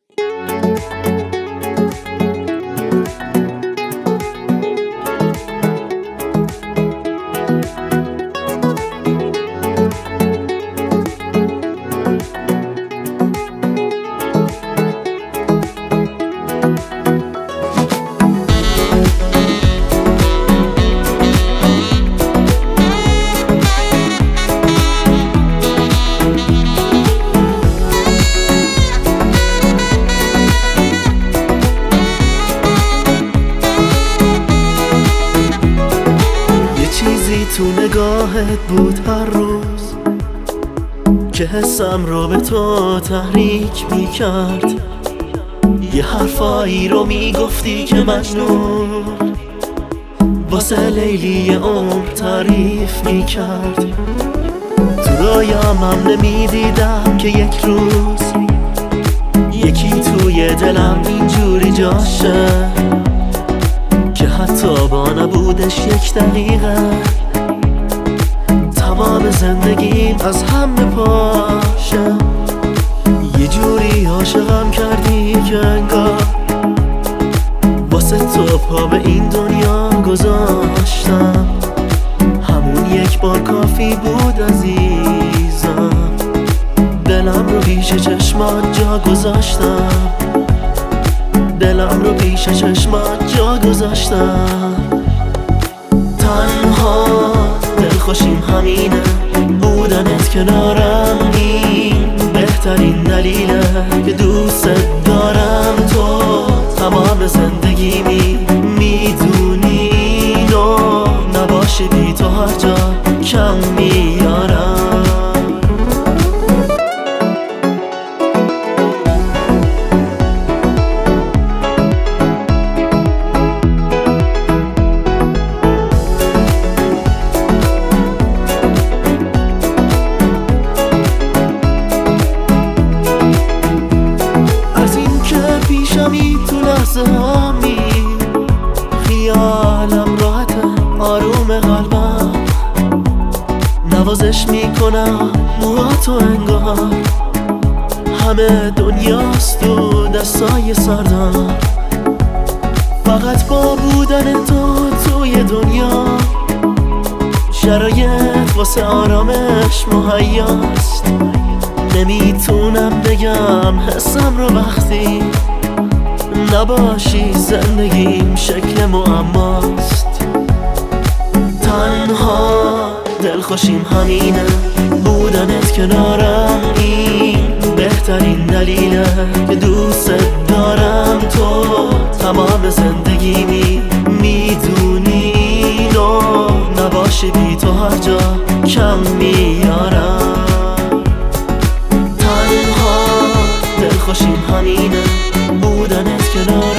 تو نگاهت بود هر روز که حسم رو به تو تحریک میکرد. یه حرفایی رو میگفتی که مجنون واسه لیلی عمر تعریف میکرد. تو رایامم نمیدیدم که یک روز یکی توی دلم اینجوری جاشه که حتی با نبودش یک دقیقه تمام زندگیم از هم بپاشه. یه جوری عاشقم کردی که انگار واسه تو پا به این دنیا گذاشتم. همون یک بار کافی بود عزیزم، دلم رو پیش چشمات جا گذاشتم. دلم رو پیش چشمات جا گذاشتم. تنها دلخوشیم همینه، بودنت کنارم این بهترین دلیله که دوست دارم. تو تمام زندگیمی میدونی اینو، نباشی بی تو هر جا کم میارم. تو لحظه هامی خیالم راحته، آروم قلبم نوازش میکنم موهاتو انگار همه دنیاست تو دستای سردم. فقط با بودن تو توی دنیا شرایط واسه آرامش مهیاست. نمیتونم بگم حسم رو وقتی نباشی زندگیم شکل معماست. تنها دلخوشیم همینه، بودنت کنارم این بهترین دلیله که دوست دارم. تو تمام زندگیمی میدونی اینو، نباشی بی تو هر جا کم میارم. تنها دلخوشیم همینه، بودنت کنار